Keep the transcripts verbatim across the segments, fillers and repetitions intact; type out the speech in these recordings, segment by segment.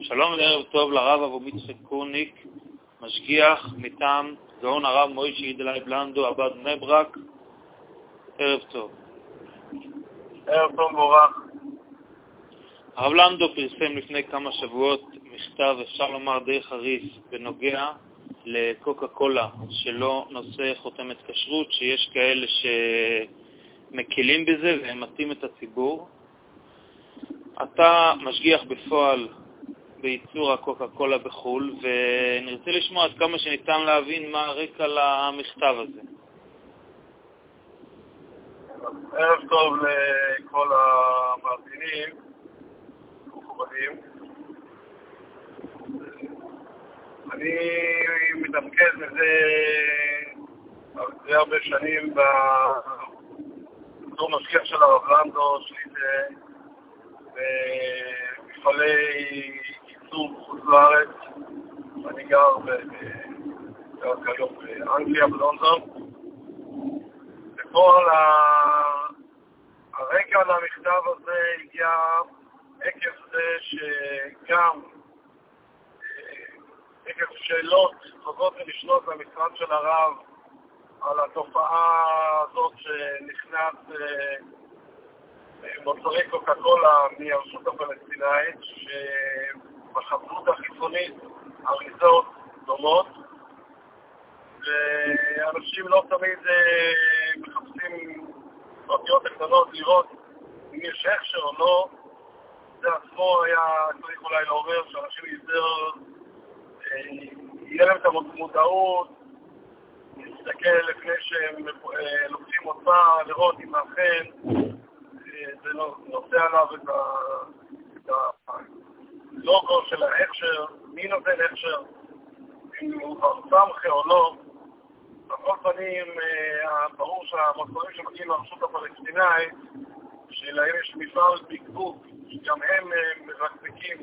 שלום וערב טוב לרב אבומיצחק קורניק, משגיח מטעם גאון הרב מוישה ידלאי בלנדו, עבד בני ברק. ערב טוב. ערב טוב מורח. הרב לנדו פרסם לפני כמה שבועות מכתב, אפשר לומר די חריף, בנוגע לקוקה קולה, שלא נושא חותמת כשרות, שיש כאלה שמקילים בזה והם מתאים את הציבור. אתה משגיח בפועל בייצור הקוקה קולה בחול, ונרצה לשמוע עד כמה שניתן להבין מה הרקע למכתב הזה. ערב טוב לכל המאזינים ומכובדים. אני מתפקד מזה הרבה שנים בתור משגיח של הרב לנדו, שלי במפעלי ייצור בחוץ לארץ. אני גר כיום באנגליה, בלונדון. וכל הרקע למכתב הזה הגיע עקב זה שגם עקב שאלות חוזרות ונשנות במשרד של הרב על התופעה הזאת שנכנס מוצרי קוקה קולה מהרשות הפלסטינאית, שבחברות החיצונית אריזות דומות, ואנשים לא תמיד מחפשים באותיות הקטנות לראות אם יש הכשר או לא. זה עצמו היה צריך אולי לעורר שאנשים יותר יהיה להם את המודעות, להסתכל לפני שהם לוקחים אותה, לראות אם אכן זה נושא עליו את הלוגו של ההכשר, מי נותן הכשר, אם הוא סמכה או לא. בכל פנים, ברור שהמוצרים שמגיעים לרשות הפלסטינאית, שלהם יש מפעל בקבוק, שגם הם מרקבקים,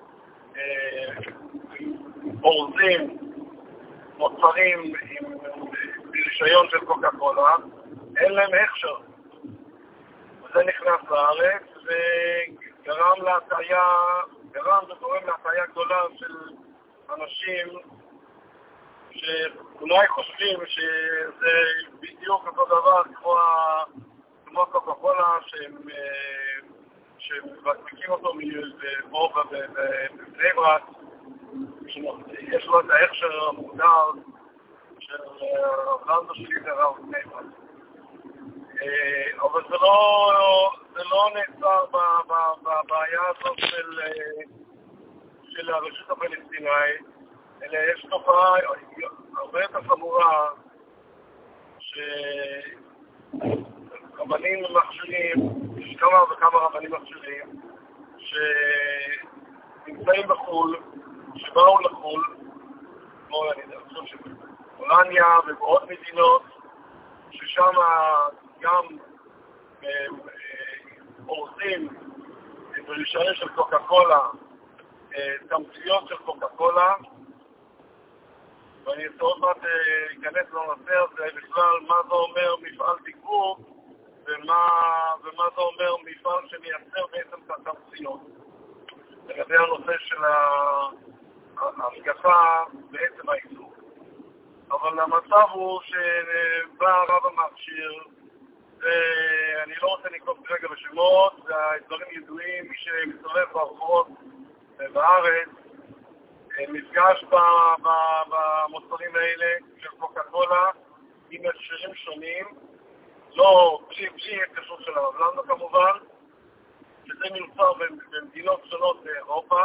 אורזים, מוצרים עם רישיון של קוקה קולה, אין להם הכשר. וזה נכנס לארץ וגרם להטעיה, גרם וגורם להטעיה גדולה של אנשים שאולי חושבים שזה בדיוק אותו דבר כמו, כמו קוקה קולה שהם, שמרקבקים אותו מבובה בבני ברק, יש לו את ההכשר המוגדר של הרב לנדו שלי והרב בני ברק. אבל זה לא, זה לא נעצר בבעיה הזאת של, של הרשות הפלסטינאית, אלא יש תופעה הרבה יותר חמורה שרבנים מכשירים, יש כמה וכמה רבנים מכשירים שנמצאים בחול, שבאו לחול, כמו אני חושב שבהולניה ובעוד מדינות, ששם גם אורזים ברישיון של קוקה קולה, תמציות של קוקה קולה, ואני אצטרך מעט להיכנס לנושא הזה בכלל מה זה אומר מפעל תקבוק ומה, ומה זה אומר מפעל שמייצר בעצם את התמציות. לגבי הנושא של ההשגחה בעצם האיסור. אבל המצב הוא שבא הרב המכשיר, ואני לא רוצה לקרוא כרגע בשמות, והדברים ידועים, מי שמסתובב ברחובות בארץ, מפגש במוצרים האלה של קוקה קולה עם הכשרים שונים, לא בלי, בלי כשרות של הרב לנדו כמובן, שזה מיוצר במדינות שונות באירופה,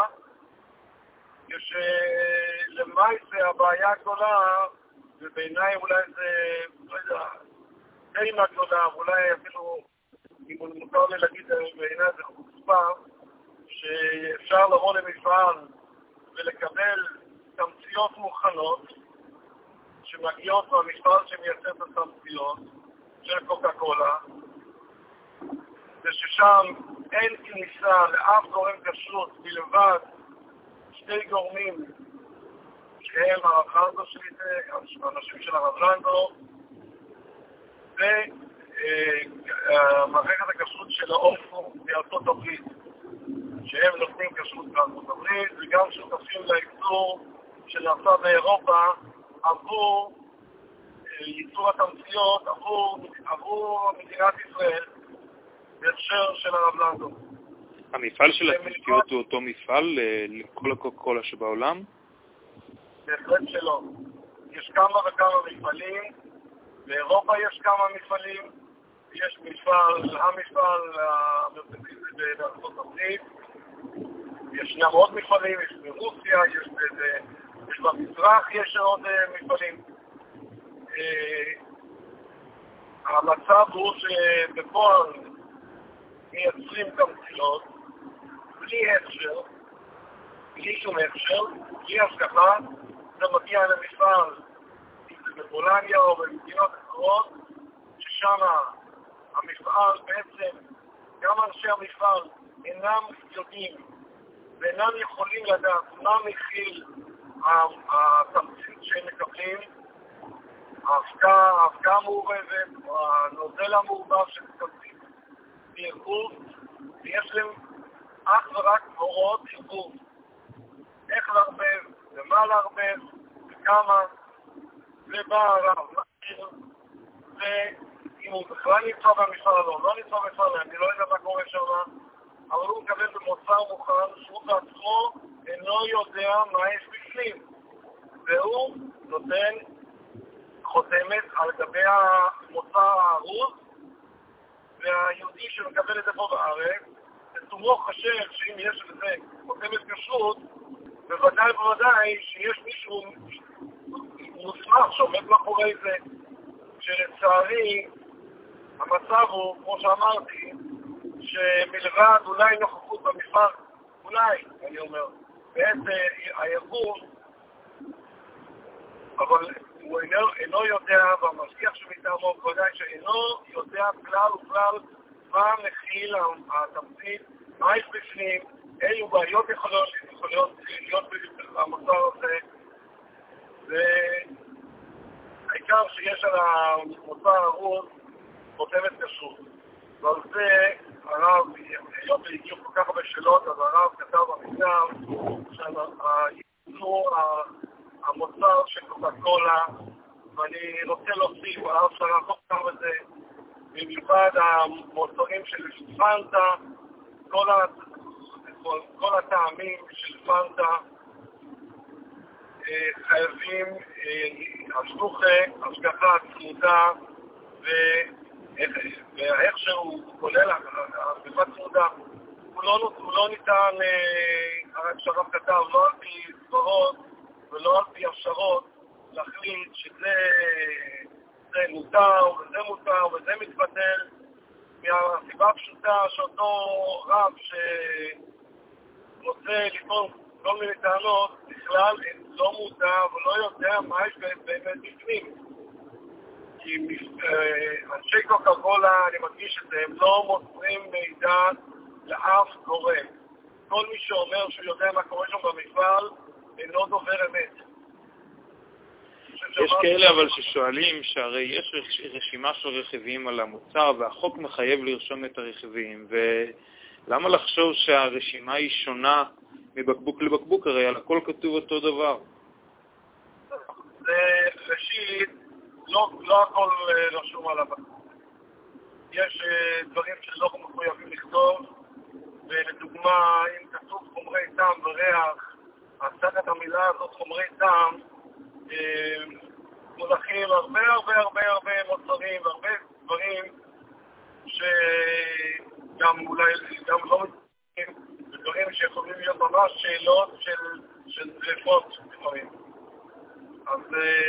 כשלמעשה הבעיה הגדולה, ובעיניי אולי זה, לא יודע, די מהגדולה, אולי אפילו, אם מותר לי להגיד בעיניי זה חוצפה, שאפשר לבוא למפעל ולקבל תמציות מוכנות שמגיעות מהמפעל שמייצר את התמציות של קוקה קולה, וששם אין כניסה לאף גורם כשרות מלבד שתי גורמים שהם הרב לנדו שלי, אנשים של הרב לנדו, ומערכת הכשרות של האופו מארצות הברית, שהם נותנים כשרות בארצות הברית, וגם שנעשה באירופה עבור ייצור התמציות, עבור, עבור מדינת ישראל בהקשר של הרב לנדו. המפעל של התמציות הוא אותו מפעל לכל הקוקולה שבעולם? בהחלט שלא. יש כמה וכמה מפעלים, באירופה יש כמה מפעלים, יש מפעל, המפעל המרכזי בארצות הברית, ישנם עוד מפעלים, יש ברוסיה, יש, יש במזרח, יש עוד מפעלים. המצב הוא שבפועל מייצרים תמציות בלי הכשר, בלי שום הכשר, בלי השגחה, זה מגיע למפעל בפולניה או במדינות אחרות, ששם המפעל בעצם, גם אנשי המפעל אינם יודעים ואינם יכולים לדעת מה מכיל התמצית שהם מקבלים, ההפקה המעורבת, או הנוזל המעורבב של תמצית בערבוב, ויש להם אך ורק הוראות ערבוב. איך לערבב, ומה לערבב, וכמה, ובא הרב, ואם הוא בכלל נמצא במפעל או לא נמצא במפעל, אני לא יודע מה קורה שם, אבל הוא מקבל במוצר מוכן שהוא בעצמו אינו יודע מה יש בפנים, והוא נותן חותמת על גבי המוצר הארוז, והיהודי שמקבל את זה פה בארץ, לתומו חושב שאם יש לזה חותמת כשרות, בוודאי בוודאי שיש מישהו מוסמך שעומד מאחורי זה, שלצערי המצב הוא, כמו שאמרתי, שמלבד אולי נוכחות במפעל, אולי, אני אומר, בעת הארגון, אבל הוא אינו, אינו יודע, והמשגיח שמטעמו בוודאי שאינו יודע כלל וכלל מה מכיל התמצית, מה יש בפנים, אילו בעיות יכולות להיות במוצר הזה, והעיקר שיש על המוצר הרוז חותמת כשרות. ועל זה הרב, היות והגיעו כל כך הרבה שאלות, אז הרב כתב במכתב שהייצור המוצר של קוקה קולה, ואני רוצה להוסיף, הרב שרח חוקר בזה, במיוחד המוצרים של פנטה, כל, ה... כל, כל הטעמים של פנטה חייבים השלוחה, השגחה צמודה, ואיך שהוא כולל השגחה צמודה, הוא לא, הוא לא ניתן, הרב שרח כתב, לא על פי סברות ולא על פי אפשרות, להחליט שזה זה מותר וזה מותר וזה מתבטל, מהסיבה הפשוטה שאותו רב שרוצה לטעון כל מיני טענות בכלל לא מודע ולא יודע מה יש באמת בפנים. כי אנשי קוקה קולה, אני מדגיש את זה, הם לא מוסרים מידע לאף גורם. כל מי שאומר שהוא יודע מה קורה שם במפעל אינו דובר אמת. יש כאלה אבל ששואלים שהרי יש רשימה של רכיבים על המוצר והחוק מחייב לרשום את הרכיבים, ולמה לחשוב שהרשימה היא שונה מבקבוק לבקבוק? הרי על הכל כתוב אותו דבר. זה ראשית, לא, לא הכל רשום על הבקבוק. יש דברים שלא מחויבים לכתוב, ולדוגמה, אם כתוב חומרי טעם וריח, אז תחת המילה הזאת חומרי טעם, מונחים הרבה הרבה הרבה הרבה מוצרים והרבה דברים שגם אולי גם לא מתקיים, ודברים שיכולים להיות ממש שאלות של, של דריפות לפעמים. אז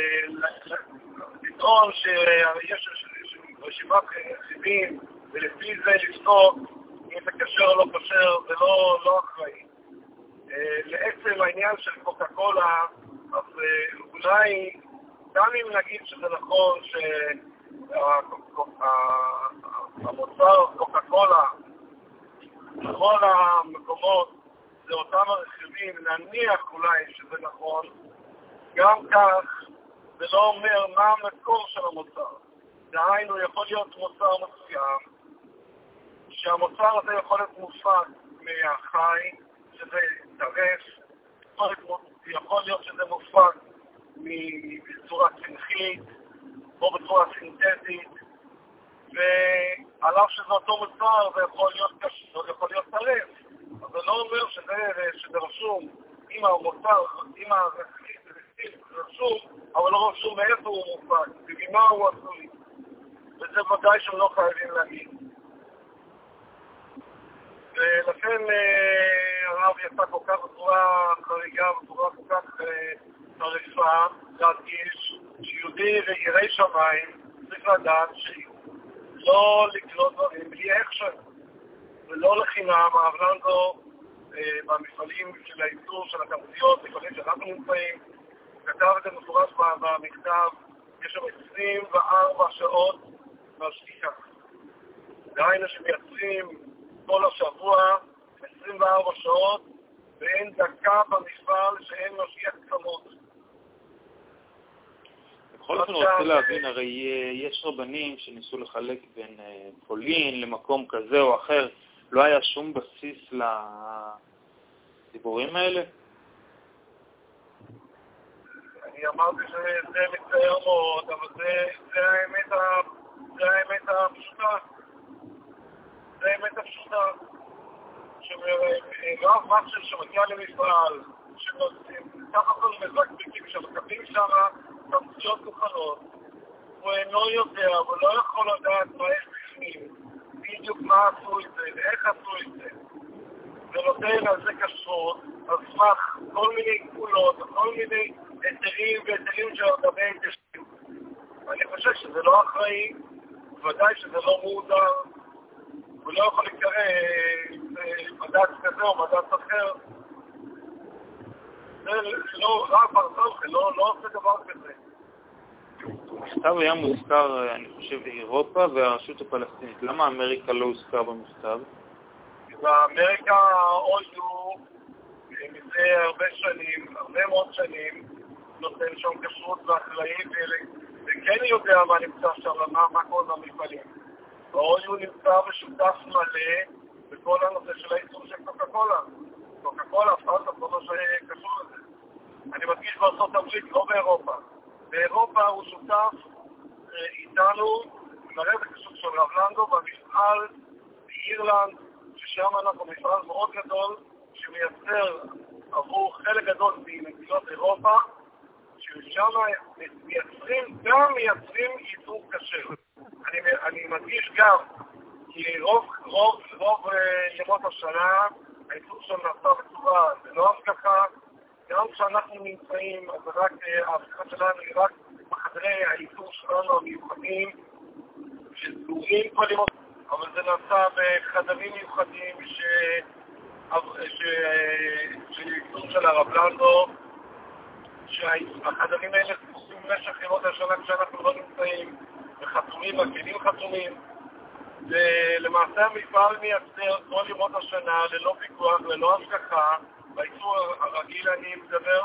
לטעון שיש רשימת רכיבים ולפי זה לפסוק אם זה כשר או לא כשר, זה לא, לא אחראי. לעצם העניין של קוקה קולה, אז אולי, גם אם נגיד שזה נכון שהמוצר קוקה קולה בכל המקומות זה אותם הרכיבים, נניח אולי שזה נכון, גם כך זה לא אומר מה המקור של המוצר. דהיינו, יכול להיות מוצר מסוים, שהמוצר הזה יכול להיות מופק מהחי, שזה טרף, יכול להיות שזה מופק בצורה צמחית או בצורה סינתטית, ועליו שזה אותו מוצר זה יכול להיות קשור, זה יכול להיות טרף. אז זה לא אומר שזה, שזה רשום עם המוצר, עם הרסיס רשום, אבל לא רשום מאיפה הוא מופק, ובמה הוא עשוי. וזה ודאי שהם לא חייבים להגיד. ולכן הרב יצא כל כך בצורה חריגה, בצורה כל כך טרפה, להדגיש שיהודי ויראי שמיים צריך לדעת שלא לקלוט דברים בלי הכשר. ולא לחינם, הרב במפעלים של הייצור של התמציות, מפעלים שאנחנו נמצאים, כתב את זה מפורש במכתב, יש שם עשרים וארבע שעות מהשקיעה. דהיינו שמייצרים כל השבוע עשרים וארבע שעות, ואין דקה במפעל שאין משגיח כמות. בכל אופן רוצה להבין, הרי יש רבנים שניסו לחלק בין פולין למקום כזה או אחר, לא היה שום בסיס לדיבורים האלה? אני אמרתי שזה מצער מאוד, אבל זה, זה האמת, זה האמת הפשוטה. זה האמת הפשוטה. שרב מחשב שמגיע למפעל, שככה כל מזקביקים שמקבלים שם תמציות מוכנות, הוא אינו יודע, הוא לא יכול לדעת מה יש בפנים, בדיוק מה עשו את זה, ואיך עשו את זה. ונותן על זה כשרות, על סמך כל מיני גבולות, כל מיני היתרים והיתרים של הרבה היתרים. אני חושב שזה לא אחראי, ודאי שזה לא מודע, הוא לא יכול לקרוא מדעת כזה או מדעת אחר. זה לא רב ברצורך, לא עושה דבר כזה. המכתב היה מוזכר, אני חושב, באירופה והרשות הפלסטינית. למה אמריקה לא הוזכר במכתב? באמריקה אויו מזה הרבה שנים, הרבה מאוד שנים, נותן שם כשרות ואחראי, וכן יודע מה נמצא שם, מה קורה במפעלים. ואויו נמצא בשותף מלא בכל הנושא של הייצור של קוקה קולה. קוקה קולה, פרסה, כל מה שקשור לזה. אני מדגיש בארצות הברית, לא באירופה. באירופה הוא שותף איתנו, נראה בקשור של רב לנדו, במפעל באירלנד, ששם אנחנו מפעל מאוד גדול, שמייצר עבור חלק גדול ממדינות אירופה, ששם מייצרים, גם מייצרים ייצור כשר. אני, אני מדגיש גם, כי רוב, רוב, רוב ימות השנה, הייצור שם נעשה בצורה, זה לא השגחה, גם כשאנחנו נמצאים, אז רק, ההשגחה שלנו היא רק בחדרי הייצור שלנו המיוחדים, שסגורים כל ימות, אבל זה נעשה בחדרים מיוחדים שייצור של הרב לנדו, שהחדרים האלה סגורים במשך ימות השנה כשאנחנו לא נמצאים, וחתומים, הכלים חתומים, ולמעשה המפעל מייצר כל ימות השנה ללא פיקוח, ללא השגחה, בייצור הרגיל אני מדבר,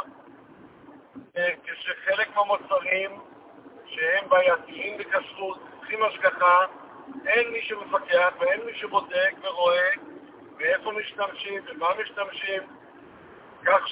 כשחלק מהמוצרים שהם בעייתיים בכשרות, צריכים השגחה, אין מי שמפקח ואין מי שבודק ורואה ואיפה משתמשים ומה משתמשים, כך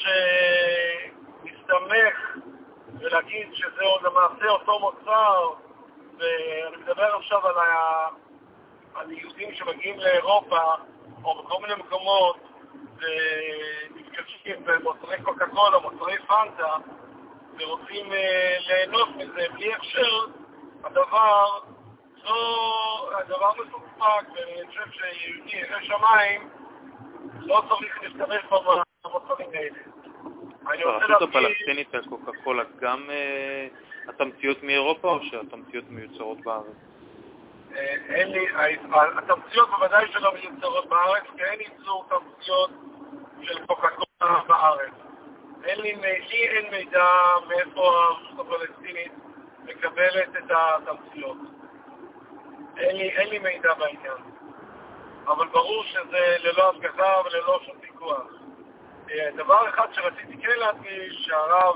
שמסתמך ולהגיד שזה למעשה אותו מוצר. ואני מדבר עכשיו על, ה... על יהודים שמגיעים לאירופה או בכל מיני מקומות ונפגשים במוצרי קוקה קולה, מוצרי פנטה, ורוצים אה, ליהנות מזה בלי הכשר. הדבר לא, הדבר מסופק, ואני חושב שיהודי ירא שמיים לא צריך להשתמש במוצרים האלה. הרשות הפלסטינית על קוקה קולה גם התמציות מאירופה או שהתמציות מיוצרות בארץ? אין לי, התמציות בוודאי שלא מיוצרות בארץ, כי אין ייצור תמציות של קוקה קולה בארץ. אין לי, לי אין מידע מאיפה הרשות הפלסטינית מקבלת את התמציות. אין לי, אין לי מידע בעניין. אבל ברור שזה ללא השגחה וללא שום פיקוח. דבר אחד שרציתי כן להדגיש, שהרב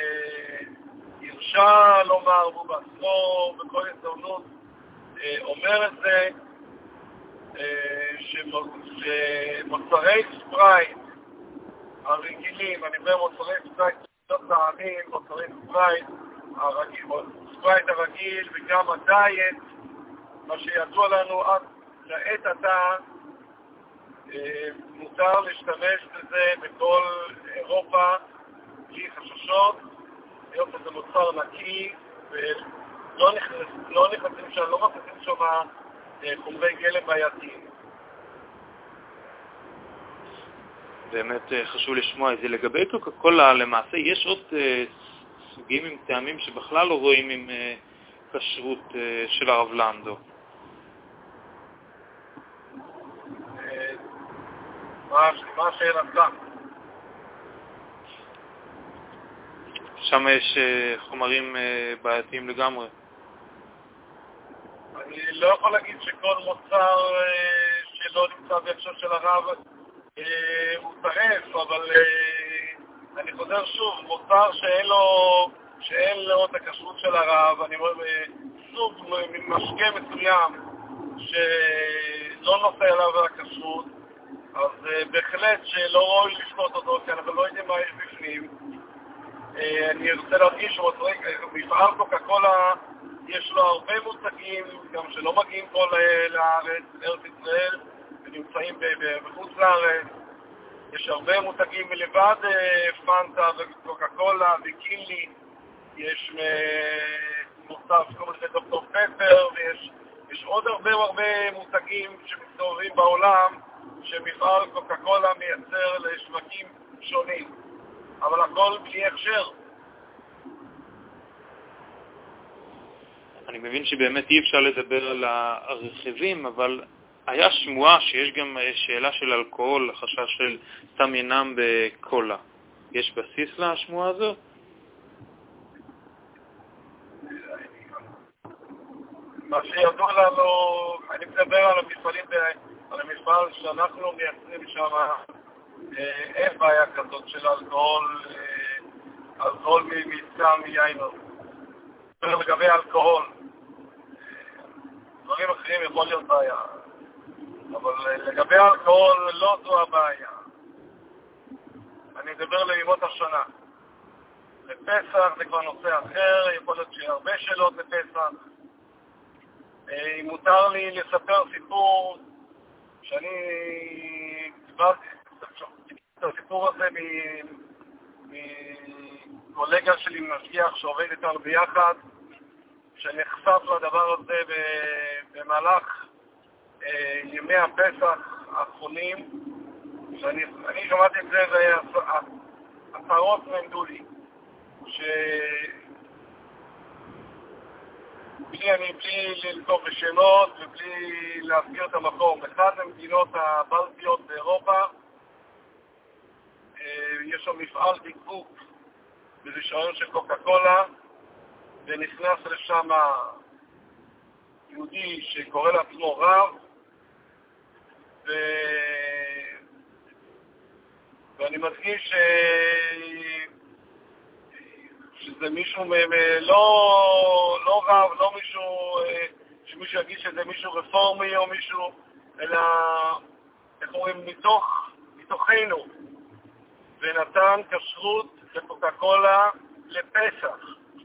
הרשה לומר, הוא בעצמו בכל הזדמנות אומר את זה, שמוצרי ספרייט הרגילים, אני אומר מוצרי ספרייט טעמים, מוצרים ספרייט הרגיל, ספרייט הרגיל וגם הדיאט, מה שידוע לנו עד לעת עתה, מותר להשתמש בזה בכל אירופה בלי חששות, היות שזה מוצר נקי ולא נכנס, לא נכנסים שם, לא מכניסים שם חומרי גלם בעייתיים. באמת חשוב לשמוע את זה. לגבי קוקה קולה, למעשה יש עוד סוגים עם טעמים שבכלל לא רואים עם כשרות של הרב לנדו. מה השאלה כאן? שם יש חומרים בעייתיים לגמרי. אני לא יכול להגיד שכל מוצר שלא נמצא בהקשר של הרב הוא טרף, אבל אני חוזר שוב, מוצר שאין לו, שאין לו את הכשרות של הרב, אני אומר סוג ממשקה מסוים שלא נושא עליו הכשרות, אז בהחלט שלא ראוי לשתות אותו, כי אנחנו לא יודעים מה יש בפנים. אני רוצה להדגיש שמפעל קוקה קולה יש לו הרבה מותגים, גם שלא מגיעים פה לארץ, לארץ ישראל, ונמצאים בחוץ לארץ. יש הרבה מותגים מלבד פנטה וקוקה קולה וקילי, יש מוצר שקוראים לזה דוקטור פפר, ויש יש עוד הרבה הרבה מותגים שמסתובבים בעולם שמפעל קוקה קולה מייצר לשווקים שונים, אבל הכל בלי הכשר. אני מבין שבאמת אי אפשר לדבר על הרכיבים, אבל היה שמועה שיש גם שאלה של אלכוהול, חשש של סם ינם בקולה. יש בסיס לשמועה הזאת? מה שידוע לנו, אני מדבר על המפעלים, על המפעל שאנחנו מייצרים שם, אין בעיה כזאת של אלכוהול, אלכוהול מסם מיין. לגבי אלכוהול, דברים אחרים יכול להיות בעיה, אבל לגבי אלכוהול לא זו הבעיה. אני מדבר לימות השנה. לפסח זה כבר נושא אחר, יכול להיות שיהיה הרבה שאלות לפסח. אם מותר לי לספר סיפור שאני דיברתי את הסיפור הזה מקולגה שלי משגיח שעובד איתנו ביחד, שנחשף לדבר הזה במהלך ימי הפסח האחרונים, שאני אני שמעתי את זה ועשרות נעמדו לי, בלי אני בלי ללקוב בשמות ובלי להזכיר את המקום. אחד המדינות הבלטיות באירופה, יש שם מפעל בקבוק ברישיון של קוקה קולה, ונכנס לשם יהודי שקורא לעצמו רב, ו... ואני מדגיש ש... שזה מישהו מ... לא... לא רב, לא מישהו, שמישהו יגיד שזה מישהו רפורמי או מישהו, אלא, איך אומרים, מתוך, מתוכנו, ונתן כשרות לקוקה קולה לפסח.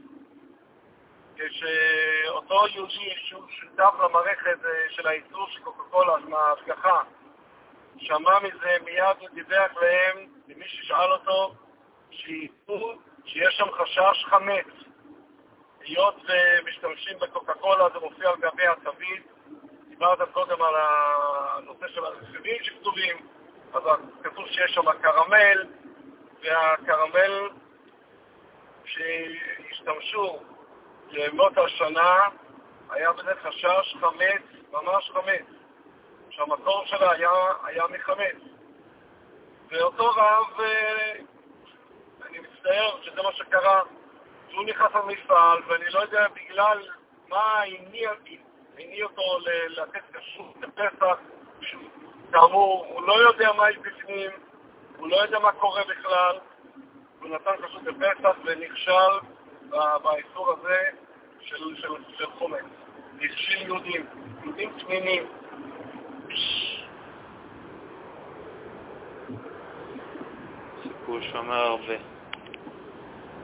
כשאותו יהודי שהוא שותף למערכת של הייצור של קוקה קולה, מההשגחה, שמע מזה מיד ודיווח להם, למי ששאל אותו, שייתנו שיש שם חשש חמץ. היות ומשתמשים בקוקה קולה, זה מופיע על גבי התווית. דיברת קודם על הנושא של הרכיבים שכתובים, אז כתוב שיש שם קרמל, והקרמל שהשתמשו לימות השנה היה בזה חשש חמץ, ממש חמץ, שהמקור שלה היה, היה מחמץ. ואותו רב, אני מצטער שזה מה שקרה, שהוא נכנס למפעל, ואני לא יודע בגלל מה הניע, הניע אותו לתת כשרות לפסח, כאמור, הוא לא יודע מה יש בפנים, הוא לא יודע מה קורה בכלל, הוא נתן כשרות לפסח ונכשל באיסור הזה של, של, של חומץ. נכשל יהודים, יהודים תמימים. סיפור שאומר הרבה.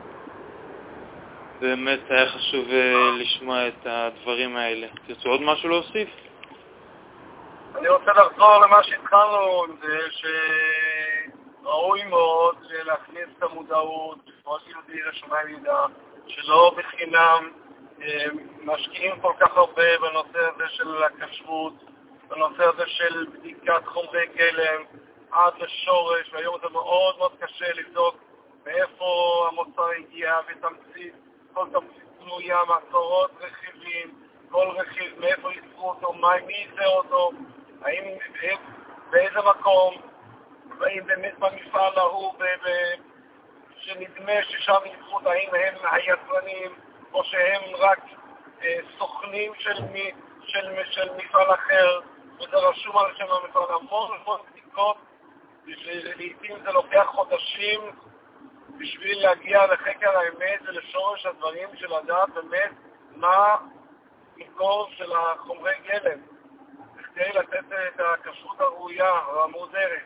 באמת היה חשוב לשמוע את הדברים האלה. תרצו עוד משהו להוסיף? אני רוצה לחזור למה שהתחלנו, זה שראוי מאוד להכניס את המודעות, כמו שיהודי לשמיים ידע, שלא בחינם משקיעים כל כך הרבה בנושא הזה של הכשרות, בנושא הזה של בדיקת חומרי גלם עד לשורש, והיום זה מאוד מאוד קשה לבדוק מאיפה המוצר הגיע בתמצית, כל תמצית תלויה מעשרות רכיבים, כל רכיב, מאיפה יצרו אותו, מי ייצר אותו, האם, באיזה מקום, והאם באמת במפעל ההוא, שנדמה ששם יצרו, האם הם היצרנים, או שהם רק אה, סוכנים של, של, של מפעל אחר, וזה רשום על שם המפעל. המון המון בדיקות, לעתים זה לוקח חודשים בשביל להגיע לחקר האמת ולשורש הדברים של לדעת באמת מה מקור של החומרי גלם, כדי לתת את הכשרות הראויה והמוזרת.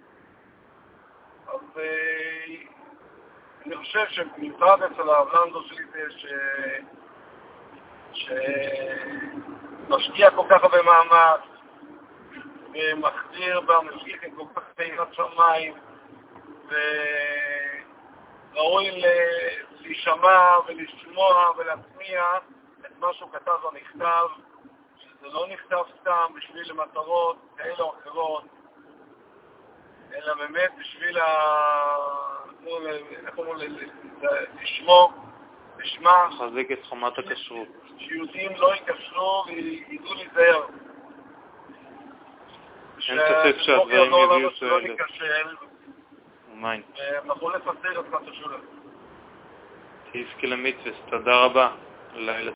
אז אה, אני חושב שמיוחד אצל האבלנדו שלי זה ש... שמשקיע כל כך הרבה מאמץ ומחזיר במשקיע כל כך בעירת שמיים, וראוי להישמע ולשמוע ולהצמיע את מה שהוא כתב במכתב, שזה לא נכתב סתם בשביל למטרות כאלה או אחרות, אלא באמת בשביל לשמור, לשמע, לחזק את חומת הכשרות. שיהודים לא יקשרו וידעו להיזהר. אין ספק שהדברים יביאו תועלת. ומיין. ואנחנו לפסר את מה ששולה. תזכה למצווה, תודה רבה. לילה